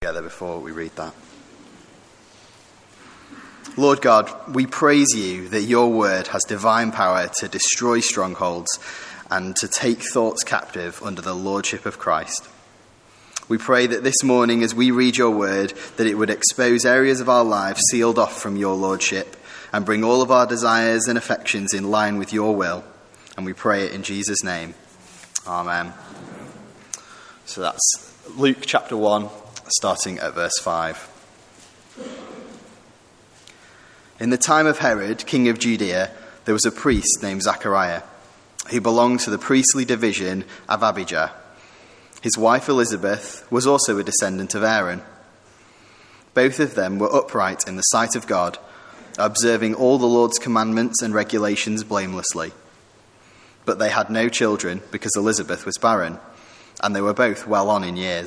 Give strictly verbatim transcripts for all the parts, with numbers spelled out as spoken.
Together before we read that. Lord God, we praise you that your word has divine power to destroy strongholds and to take thoughts captive under the lordship of Christ. We pray that this morning as we read your word, that it would expose areas of our lives sealed off from your lordship and bring all of our desires and affections in line with your will. And we pray it in Jesus' name. Amen. So that's Luke chapter one. Starting at verse five. In the time of Herod, king of Judea, there was a priest named Zachariah, who belonged to the priestly division of Abijah. His wife Elizabeth was also a descendant of Aaron. Both of them were upright in the sight of God, observing all the Lord's commandments and regulations blamelessly. But they had no children because Elizabeth was barren, and they were both well on in years.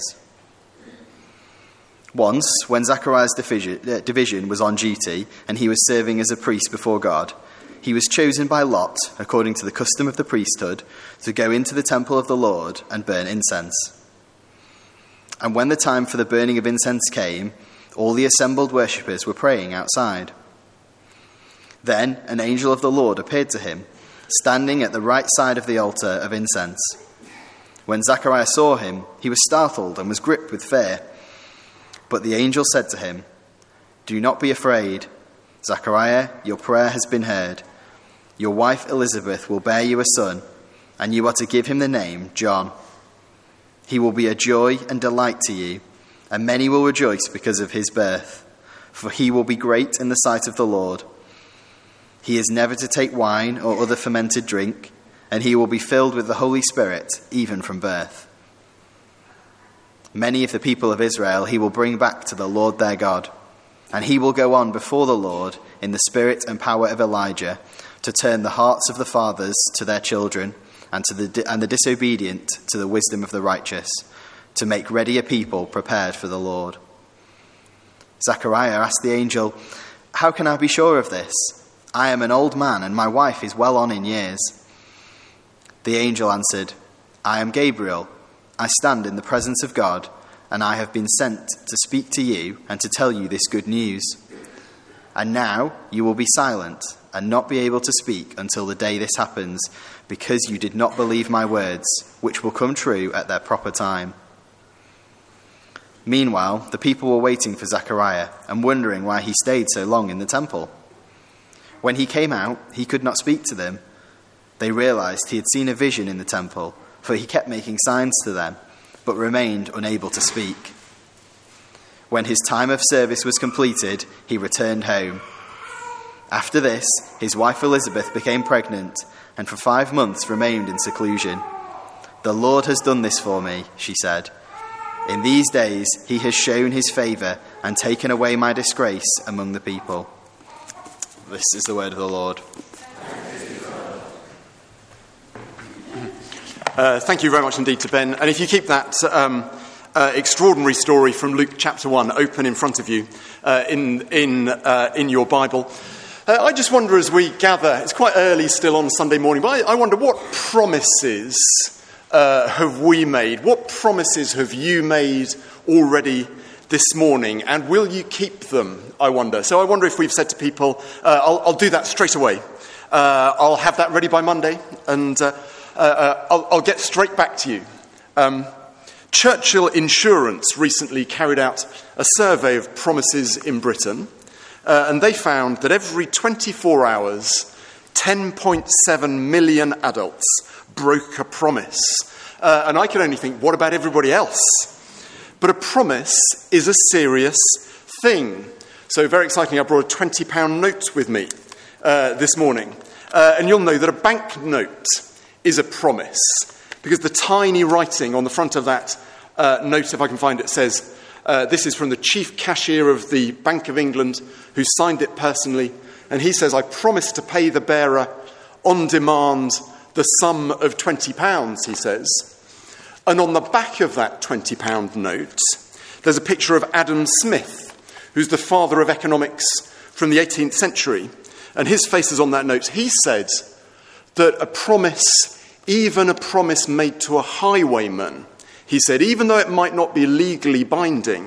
Once, when Zachariah's division was on duty and he was serving as a priest before God, he was chosen by lot, according to the custom of the priesthood, to go into the temple of the Lord and burn incense. And when the time for the burning of incense came, all the assembled worshippers were praying outside. Then an angel of the Lord appeared to him, standing at the right side of the altar of incense. When Zachariah saw him, he was startled and was gripped with fear. But the angel said to him, "Do not be afraid, Zachariah, your prayer has been heard. Your wife Elizabeth will bear you a son, and you are to give him the name John. He will be a joy and delight to you, and many will rejoice because of his birth, for he will be great in the sight of the Lord. He is never to take wine or other fermented drink, and he will be filled with the Holy Spirit even from birth. Many of the people of Israel he will bring back to the Lord their God, and he will go on before the Lord in the spirit and power of Elijah to turn the hearts of the fathers to their children and to the and the disobedient to the wisdom of the righteous, to make ready a people prepared for the Lord." Zachariah asked the angel, "How can I be sure of this? I am an old man and my wife is well on in years." The angel answered, "I am Gabriel. I stand in the presence of God, and I have been sent to speak to you and to tell you this good news. And now you will be silent and not be able to speak until the day this happens, because you did not believe my words, which will come true at their proper time." Meanwhile, the people were waiting for Zachariah and wondering why he stayed so long in the temple. When he came out, he could not speak to them. They realized he had seen a vision in the temple, for he kept making signs to them, but remained unable to speak. When his time of service was completed, he returned home. After this, his wife Elizabeth became pregnant, and for five months remained in seclusion. "The Lord has done this for me," she said. "In these days he has shown his favour and taken away my disgrace among the people." This is the word of the Lord. Uh, thank you very much indeed to Ben. And if you keep that um, uh, extraordinary story from Luke chapter one open in front of you uh, in in uh, in your Bible, uh, I just wonder as we gather, it's quite early still on Sunday morning, but I, I wonder what promises uh, have we made? What promises have you made already this morning? And will you keep them, I wonder? So I wonder if we've said to people, uh, I'll, I'll do that straight away. Uh, I'll have that ready by Monday, and Uh, Uh, uh, I'll, I'll get straight back to you. Um, Churchill Insurance recently carried out a survey of promises in Britain, uh, and they found that every twenty-four hours, ten point seven million adults broke a promise. Uh, and I can only think, what about everybody else? But a promise is a serious thing. So very exciting, I brought a twenty pound note with me uh, this morning. Uh, and you'll know that a banknote is a promise, because the tiny writing on the front of that uh, note, if I can find it, says, uh, this is from the chief cashier of the Bank of England, who signed it personally, and he says, "I promise to pay the bearer on demand the sum of twenty pounds, he says. And on the back of that twenty pound note, there's a picture of Adam Smith, who's the father of economics from the eighteenth century, and his face is on that note. He said that a promise, even a promise made to a highwayman, he said, even though it might not be legally binding,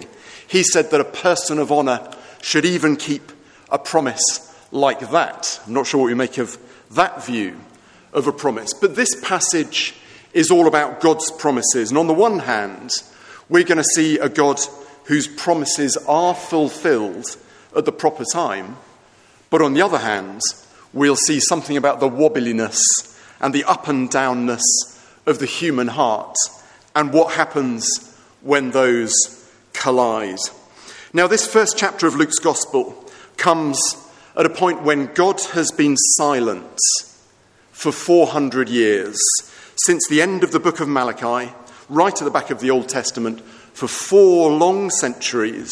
He said that a person of honour should even keep a promise like that. I'm not sure what you make of that view of a promise. But this passage is all about God's promises. And on the one hand, we're going to see a God whose promises are fulfilled at the proper time. But on the other hand, we'll see something about the wobbliness and the up and downness of the human heart and what happens when those collide. Now, this first chapter of Luke's Gospel comes at a point when God has been silent for four hundred years, since the end of the book of Malachi, right at the back of the Old Testament, for four long centuries.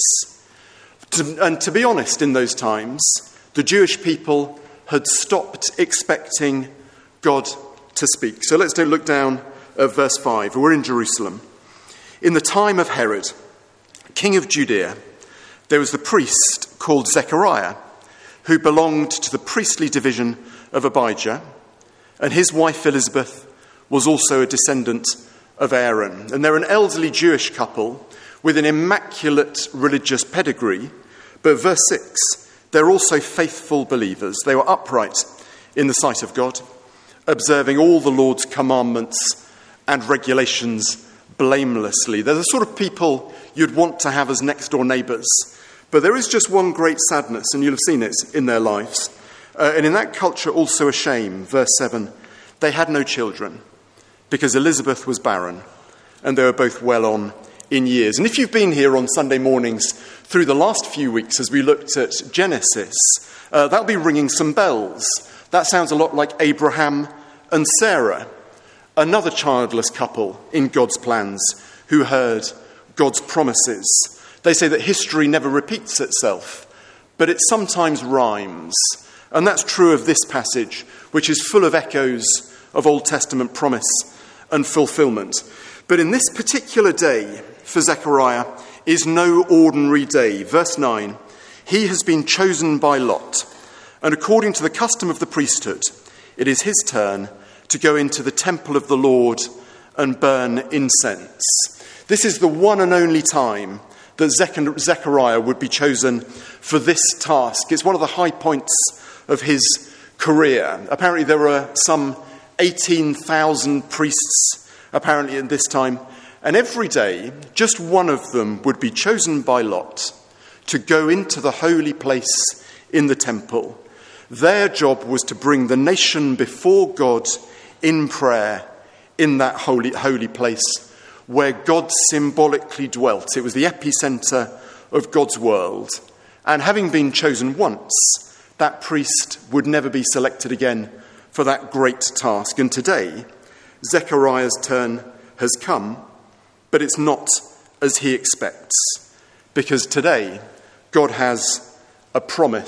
To, and to be honest, in those times, the Jewish people had stopped expecting God to speak. So let's look down at verse five. We're in Jerusalem. In the time of Herod, king of Judea, there was the priest called Zechariah, who belonged to the priestly division of Abijah, and his wife Elizabeth was also a descendant of Aaron. And they're an elderly Jewish couple with an immaculate religious pedigree, but verse six, they're also faithful believers. They were upright in the sight of God, observing all the Lord's commandments and regulations blamelessly. They're the sort of people you'd want to have as next-door neighbours. But there is just one great sadness, and you'll have seen it in their lives. Uh, and in that culture also a shame. Verse seven, they had no children because Elizabeth was barren and they were both well on in years. And if you've been here on Sunday mornings through the last few weeks as we looked at Genesis, uh, that'll be ringing some bells. That sounds a lot like Abraham and Sarah, another childless couple in God's plans who heard God's promises. They say that history never repeats itself, but it sometimes rhymes. And that's true of this passage, which is full of echoes of Old Testament promise and fulfillment. But in this particular day for Zechariah is no ordinary day. Verse nine, he has been chosen by lot, and according to the custom of the priesthood, it is his turn to go into the temple of the Lord and burn incense. This is the one and only time that Zechariah would be chosen for this task. It's one of the high points of his career. Apparently there were some eighteen thousand priests, apparently at this time, and every day just one of them would be chosen by lot to go into the holy place in the temple. Their job was to bring the nation before God in prayer in that holy, holy place where God symbolically dwelt. It was the epicenter of God's world. And having been chosen once, that priest would never be selected again for that great task. And today, Zechariah's turn has come, but it's not as he expects, because today God has a promise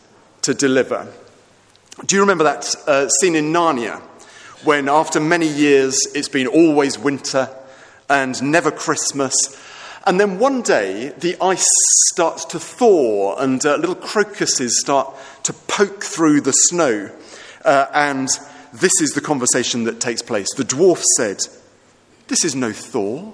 to deliver. Do you remember that uh, scene in Narnia when after many years it's been always winter and never Christmas, and then one day the ice starts to thaw and uh, little crocuses start to poke through the snow, uh, and this is the conversation that takes place. The dwarf said, "This is no thaw,"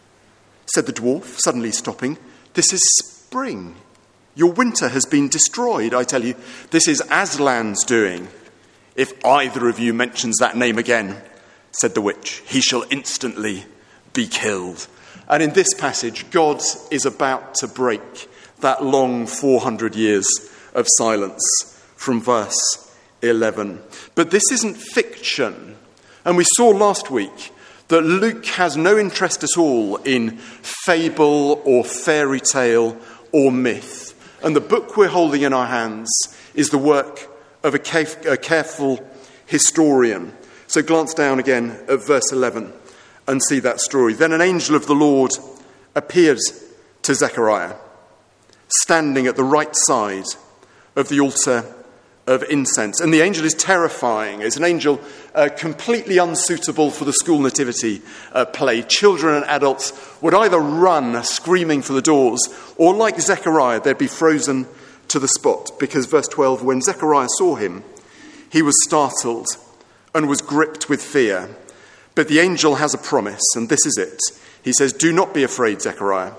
said the dwarf, suddenly stopping. "This is spring. Your winter has been destroyed, I tell you. This is Aslan's doing." "If either of you mentions that name again," said the witch, "he shall instantly be killed." And in this passage, God is about to break that long four hundred years of silence from verse eleven. But this isn't fiction. And we saw last week that Luke has no interest at all in fable or fairy tale or myth. And the book we're holding in our hands is the work of a, caref- a careful historian. So glance down again at verse eleven and see that story. Then an angel of the Lord appeared to Zechariah, standing at the right side of the altar of incense. And the angel is terrifying. It's an angel uh, completely unsuitable for the school nativity uh, play. Children and adults would either run screaming for the doors, or like Zechariah, they'd be frozen to the spot. Because verse twelve, when Zechariah saw him, he was startled and was gripped with fear. But the angel has a promise, and this is it. He says, "Do not be afraid, Zechariah.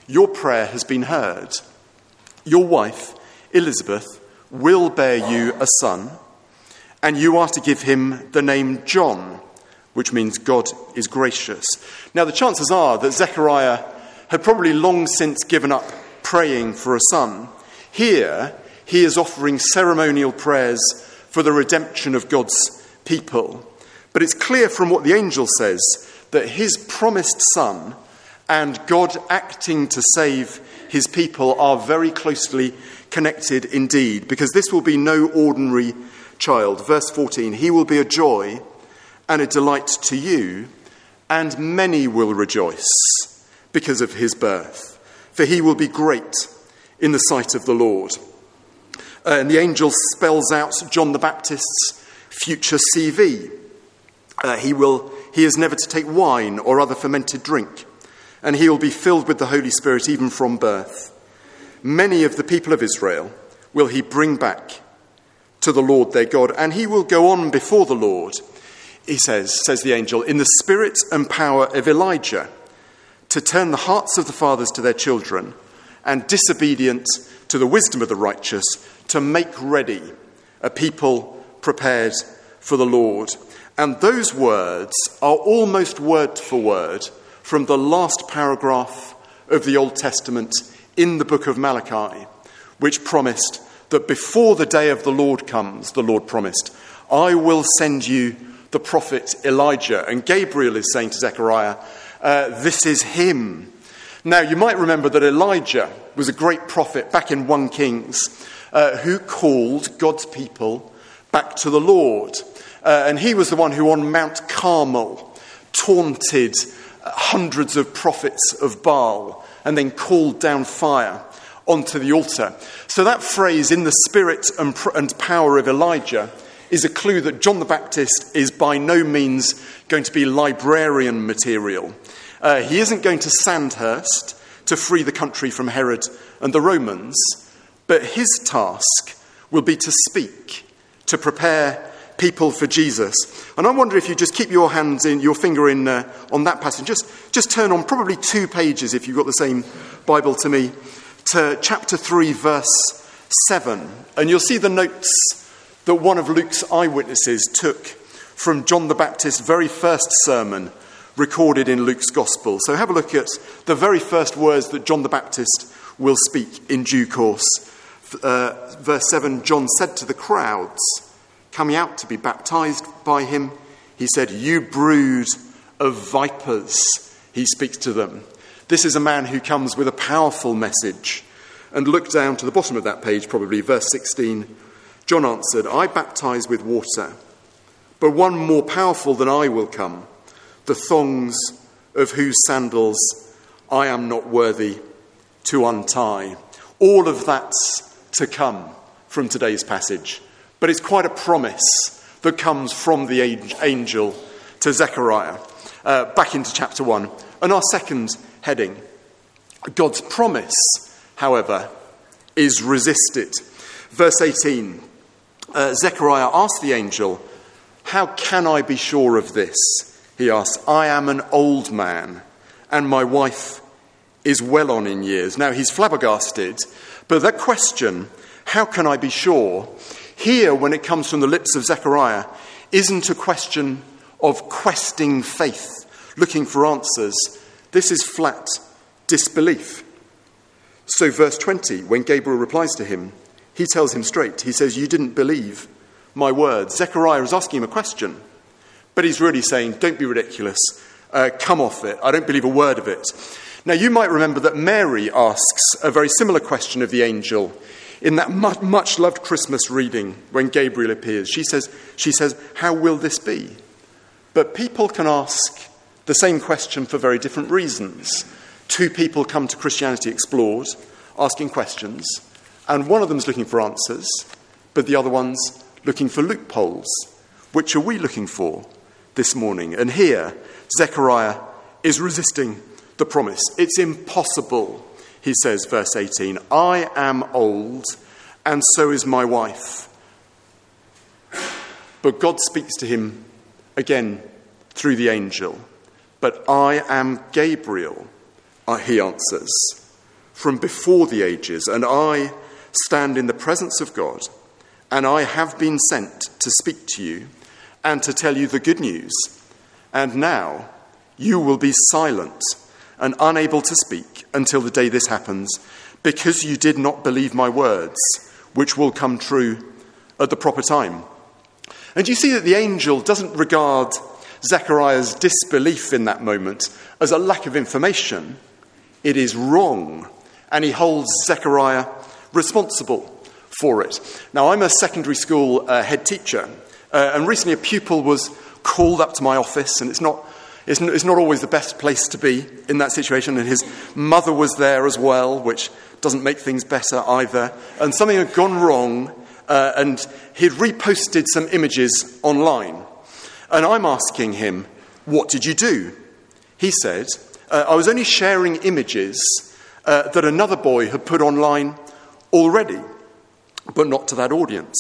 your prayer has been heard. Your wife, Elizabeth, will bear you a son, and you are to give him the name John, which means God is gracious. Now, the chances are that Zechariah had probably long since given up praying for a son. Here, he is offering ceremonial prayers for the redemption of God's people. But it's clear from what the angel says that his promised son and God acting to save his people are very closely connected indeed, because this will be no ordinary child. Verse fourteen, he will be a joy and a delight to you, and many will rejoice because of his birth, for he will be great in the sight of the Lord. Uh, and the angel spells out John the Baptist's future C V. Uh, he will, he is never to take wine or other fermented drink, and he will be filled with the Holy Spirit even from birth. Many of the people of Israel will he bring back to the Lord their God, and he will go on before the Lord, he says, says the angel, in the spirit and power of Elijah, to turn the hearts of the fathers to their children, and disobedient to the wisdom of the righteous, to make ready a people prepared for the Lord. And those words are almost word for word from the last paragraph of the Old Testament in the book of Malachi, which promised that before the day of the Lord comes, the Lord promised, I will send you the prophet Elijah. And Gabriel is saying to Zechariah, uh, this is him. Now, you might remember that Elijah was a great prophet back in First Kings uh, who called God's people back to the Lord. Uh, and he was the one who on Mount Carmel taunted hundreds of prophets of Baal and then called down fire onto the altar. So that phrase, in the spirit and, pr- and power of Elijah, is a clue that John the Baptist is by no means going to be librarian material. Uh, he isn't going to Sandhurst to free the country from Herod and the Romans, but his task will be to speak, to prepare people for Jesus. And I wonder if you just keep your hands in, your finger in uh, on that passage. Just, just turn on probably two pages, if you've got the same Bible to me, to chapter three, verse seven. And you'll see the notes that one of Luke's eyewitnesses took from John the Baptist's very first sermon recorded in Luke's Gospel. So have a look at the very first words that John the Baptist will speak in due course. Uh, verse seven, John said to the crowds coming out to be baptized by him, he said, you brood of vipers, he speaks to them. This is a man who comes with a powerful message. And look down to the bottom of that page, probably, verse sixteen. John answered, I baptize with water, but one more powerful than I will come, the thongs of whose sandals I am not worthy to untie. All of that's to come from today's passage. But it's quite a promise that comes from the angel to Zechariah. Uh, back into chapter one. And our second heading, God's promise, however, is resisted. Verse eighteen, uh, Zechariah asked the angel, how can I be sure of this? He asked, I am an old man, and my wife is well on in years. Now, he's flabbergasted, but that question, how can I be sure, here, when it comes from the lips of Zechariah, isn't a question of questing faith, looking for answers. This is flat disbelief. So verse twenty, when Gabriel replies to him, he tells him straight. He says, you didn't believe my words. Zechariah is asking him a question, but he's really saying, don't be ridiculous. Uh, come off it. I don't believe a word of it. Now, you might remember that Mary asks a very similar question of the angel in that much loved Christmas reading when Gabriel appears. She says, she says, how will this be? But people can ask the same question for very different reasons. Two people come to Christianity Explored asking questions, and one of them's looking for answers, but the other one's looking for loopholes. Which are we looking for this morning? And here, Zechariah is resisting the promise. It's impossible, he says, verse eighteen, I am old, and so is my wife. But God speaks to him again through the angel. But I am Gabriel, he answers. from before the ages, and I stand in the presence of God, and I have been sent to speak to you and to tell you the good news. And now you will be silent and unable to speak until the day this happens, because you did not believe my words, which will come true at the proper time." And you see that the angel doesn't regard Zechariah's disbelief in that moment as a lack of information. It is wrong, and he holds Zechariah responsible for it. Now, I'm a secondary school uh, head teacher, uh, and recently a pupil was called up to my office, and it's not, it's, n- it's not always the best place to be in that situation, and his mother was there as well, which doesn't make things better either, and something had gone wrong, uh, and he'd reposted some images online. And I'm asking him, "What did you do?" He said, uh, "I was only sharing images uh, that another boy had put online already, but not to that audience."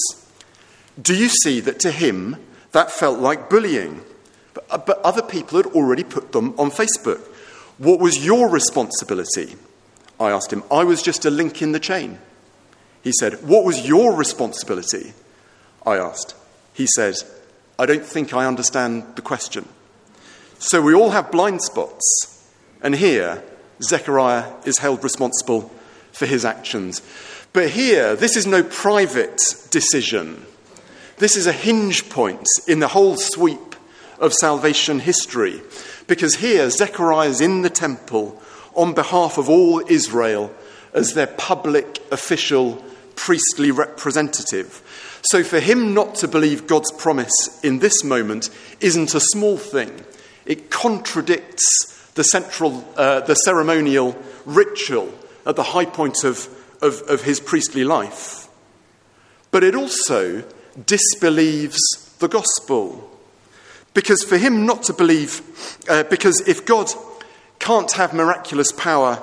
Do you see that to him that felt like bullying? But, but other people had already put them on Facebook. "What was your responsibility?" I asked him. "I was just a link in the chain." He said, "What was your responsibility?" I asked. He said, "I don't think I understand the question." So we all have blind spots, and here Zechariah is held responsible for his actions. But here, this is no private decision. This is a hinge point in the whole sweep of salvation history, because here Zechariah is in the temple on behalf of all Israel as their public, official, priestly representative. So for him not to believe God's promise in this moment isn't a small thing. It contradicts the central, uh, the ceremonial ritual at the high point of, of, of his priestly life. But it also disbelieves the gospel. Because for him not to believe, uh, because if God can't have miraculous power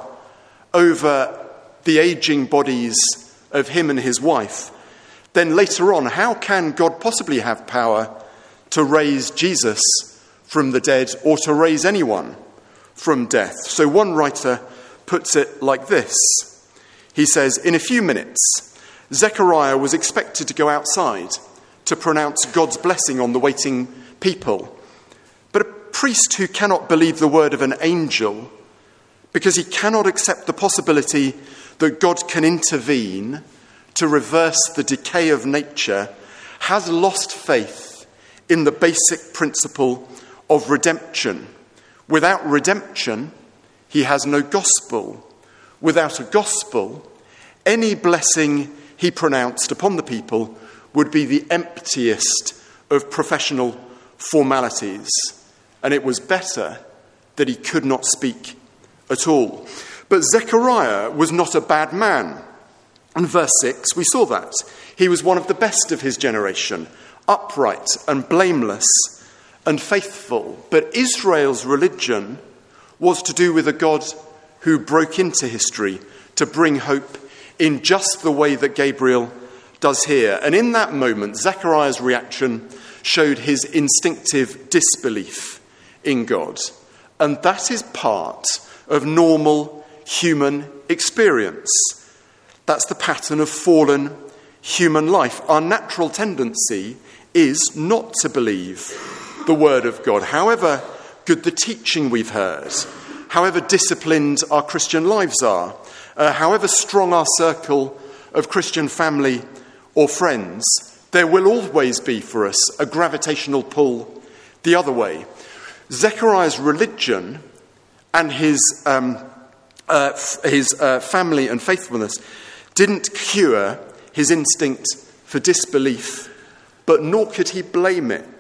over the aging bodies of him and his wife, then later on, how can God possibly have power to raise Jesus from the dead or to raise anyone from death? So one writer puts it like this. He says, "In a few minutes, Zechariah was expected to go outside to pronounce God's blessing on the waiting people. But a priest who cannot believe the word of an angel, because he cannot accept the possibility that God can intervene to reverse the decay of nature, has lost faith in the basic principle of redemption. Without redemption, he has no gospel. Without a gospel, any blessing he pronounced upon the people would be the emptiest of professional formalities. And it was better that he could not speak at all." But Zechariah was not a bad man. In verse six, we saw that. He was one of the best of his generation, upright and blameless and faithful. But Israel's religion was to do with a God who broke into history to bring hope in just the way that Gabriel does here. And in that moment, Zechariah's reaction showed his instinctive disbelief in God. And that is part of normal human experience. That's the pattern of fallen human life. Our natural tendency is not to believe the word of God, however good the teaching we've heard, however disciplined our Christian lives are, uh, however strong our circle of Christian family or friends. There will always be for us a gravitational pull the other way. Zechariah's religion and his um, uh, f- his uh, family and faithfulness didn't cure his instinct for disbelief, but nor could he blame it.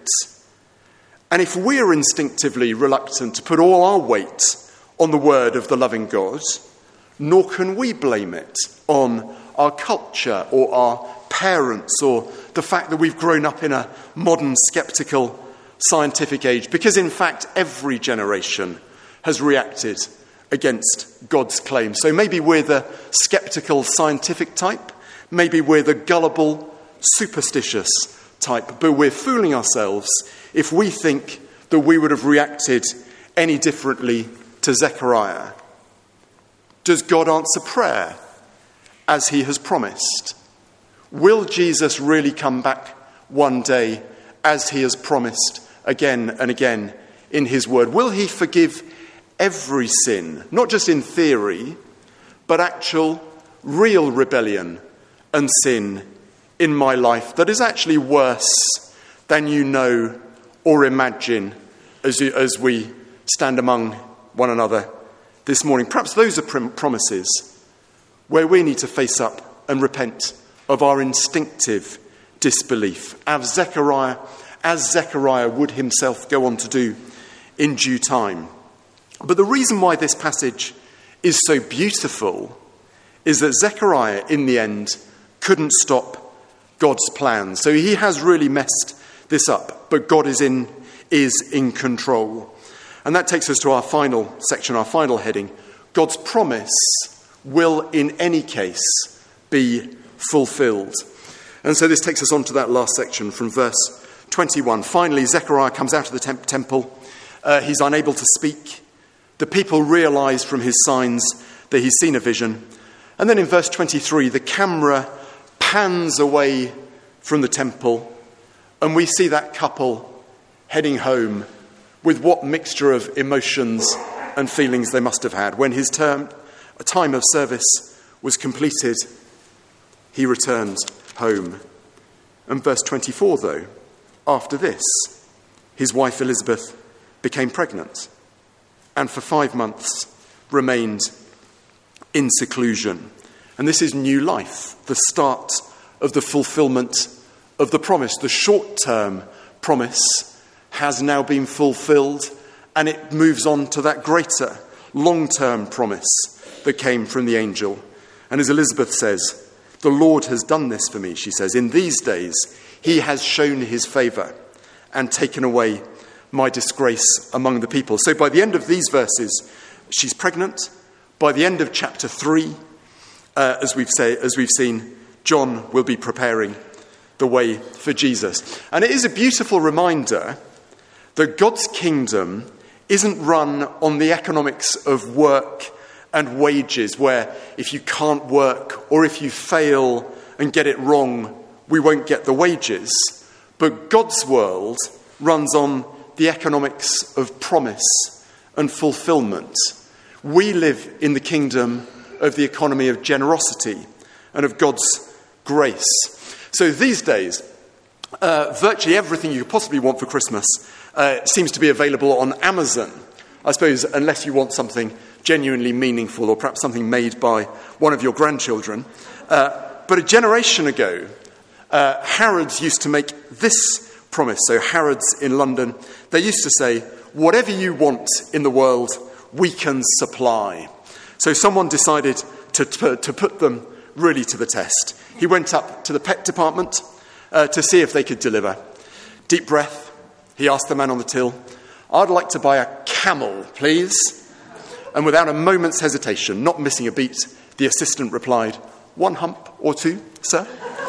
And if we're instinctively reluctant to put all our weight on the word of the loving God, nor can we blame it on our culture or our parents or the fact that we've grown up in a modern skeptical scientific age, because in fact every generation has reacted against God's claim. So maybe we're the skeptical scientific type, maybe we're the gullible superstitious type, but we're fooling ourselves if we think that we would have reacted any differently to Zechariah. Does God answer prayer as he has promised? Will Jesus really come back one day as he has promised again and again in his word? Will he forgive every sin, not just in theory, but actual, real rebellion and sin in my life that is actually worse than you know or imagine as, you, as we stand among one another this morning? Perhaps those are prom- promises where we need to face up and repent of our instinctive disbelief, as Zechariah, as Zechariah would himself go on to do in due time. But the reason why this passage is so beautiful is that Zechariah, in the end, couldn't stop God's plan. So he has really messed this up, but God is in, is in control. And that takes us to our final section, our final heading. God's promise will, in any case, be fulfilled. And so this takes us on to that last section from verse twenty-one. Finally, Zechariah comes out of the temp- temple. Uh, he's unable to speak. The people realize from his signs that he's seen a vision. And then in verse twenty-three, the camera pans away from the temple, and we see that couple heading home with what mixture of emotions and feelings they must have had. When his term, a time of service was completed, he returned home. And verse twenty-four, though, after this, his wife Elizabeth became pregnant and for five months remained in seclusion. And this is new life, the start of the fulfillment of the promise. The short-term promise has now been fulfilled, and it moves on to that greater long-term promise that came from the angel. And as Elizabeth says, the Lord has done this for me, she says. In these days, he has shown his favour and taken away my disgrace among the people. So by the end of these verses, she's pregnant. By the end of chapter three, uh, as we've say, as we've seen, John will be preparing the way for Jesus. And it is a beautiful reminder that God's kingdom isn't run on the economics of work and wages, where if you can't work or if you fail and get it wrong, we won't get the wages. But God's world runs on the economics of promise and fulfillment. We live in the kingdom of the economy of generosity and of God's grace. So these days, uh, virtually everything you could possibly want for Christmas uh, seems to be available on Amazon. I suppose unless you want something genuinely meaningful or perhaps something made by one of your grandchildren. Uh, but a generation ago, uh, Harrods used to make this promise. So Harrods in London, they used to say, whatever you want in the world, we can supply. So someone decided to, to, to put them really to the test. He went up to the pet department uh, to see if they could deliver. Deep breath, he asked the man on the till, I'd like to buy a camel, please. And without a moment's hesitation, not missing a beat, the assistant replied, one hump or two, sir?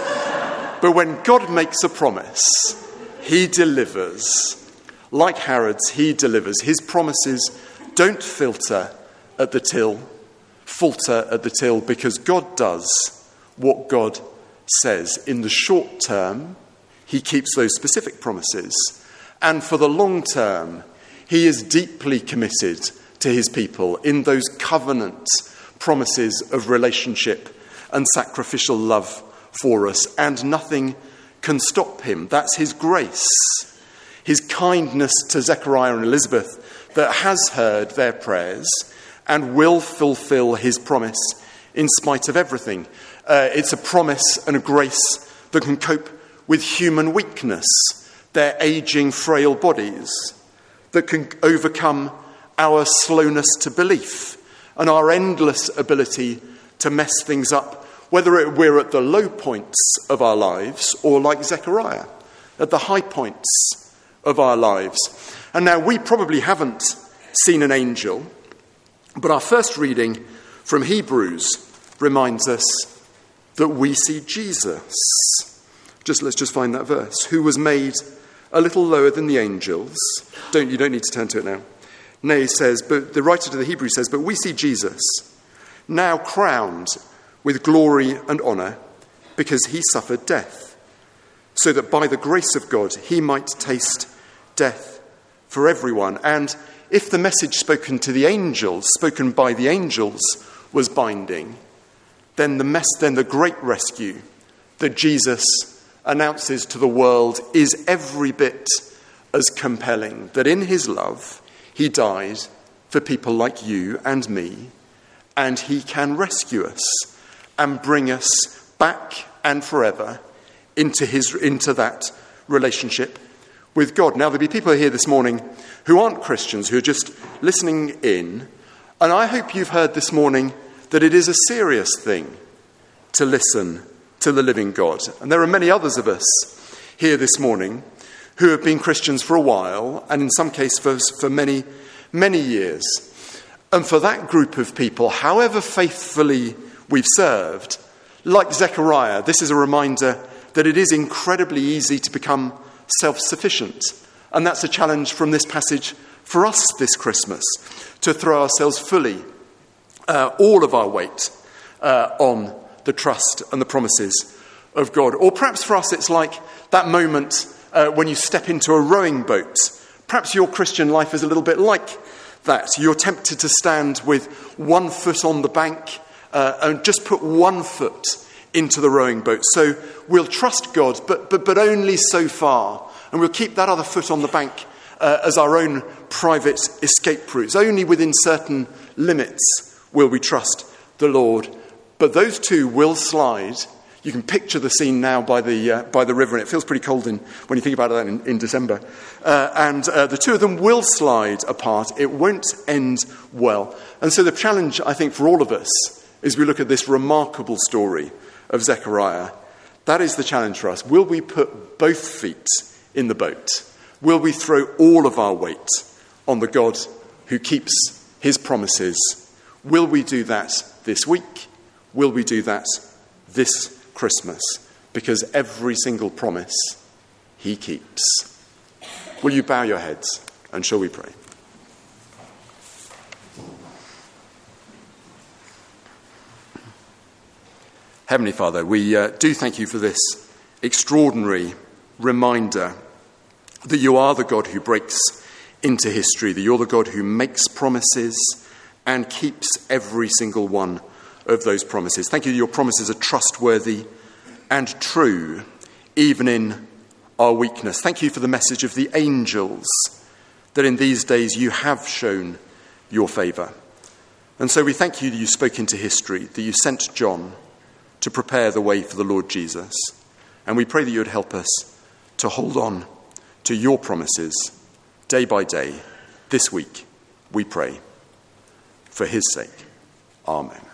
But when God makes a promise, he delivers. Like Harrods, he delivers. His promises don't filter at the till, falter at the till, because God does what God says. In the short term, he keeps those specific promises. And for the long term, he is deeply committed to his people in those covenant promises of relationship and sacrificial love for us. And nothing can stop him. That's his grace, his kindness to Zechariah and Elizabeth that has heard their prayers and will fulfill his promise in spite of everything. Uh, it's a promise and a grace that can cope with human weakness, their aging, frail bodies, that can overcome our slowness to belief and our endless ability to mess things up, whether we're at the low points of our lives or, like Zechariah, at the high points of our lives. And now we probably haven't seen an angel, but our first reading from Hebrews reminds us that we see Jesus. Just let's just find that verse. Who was made a little lower than the angels. Don't you don't need to turn to it now. Nay says, but the writer to the Hebrews says, but we see Jesus, now crowned with glory and honour, because he suffered death, so that by the grace of God he might taste death for everyone. And if the message spoken to the angels, spoken by the angels, was binding, then the mess, then the great rescue that Jesus announces to the world is every bit as compelling, that in his love he died for people like you and me, and he can rescue us and bring us back and forever into his into that relationship with God. Now, there'll be people here this morning who aren't Christians, who are just listening in, and I hope you've heard this morning that it is a serious thing to listen to the living God. And there are many others of us here this morning who have been Christians for a while, and in some cases for, for many, many years. And for that group of people, however faithfully we've served, like Zechariah, this is a reminder that it is incredibly easy to become self-sufficient. And that's a challenge from this passage for us this Christmas, to throw ourselves fully, uh, all of our weight, uh, on the trust and the promises of God. Or perhaps for us it's like that moment uh, when you step into a rowing boat. Perhaps your Christian life is a little bit like that. You're tempted to stand with one foot on the bank uh, and just put one foot into the rowing boat. So we'll trust God, but but but only so far. And we'll keep that other foot on the bank uh, as our own private escape routes. Only within certain limits will we trust the Lord. But those two will slide. You can picture the scene now by the uh, by the river, and it feels pretty cold in, when you think about that in, in December. Uh, and uh, the two of them will slide apart. It won't end well. And so the challenge, I think, for all of us, as we look at this remarkable story of Zechariah, that is the challenge for us. Will we put both feet in the boat? Will we throw all of our weight on the God who keeps his promises? Will we do that this week? Will we do that this Christmas? Because every single promise he keeps. Will you bow your heads and shall we pray? Heavenly Father, we uh, do thank you for this extraordinary reminder that you are the God who breaks into history, that you're the God who makes promises and keeps every single one of those promises. Thank you that your promises are trustworthy and true, even in our weakness. Thank you for the message of the angels, that in these days you have shown your favour. And so we thank you that you spoke into history, that you sent John to prepare the way for the Lord Jesus. And we pray that you would help us to hold on to your promises day by day this week, we pray, for his sake. Amen.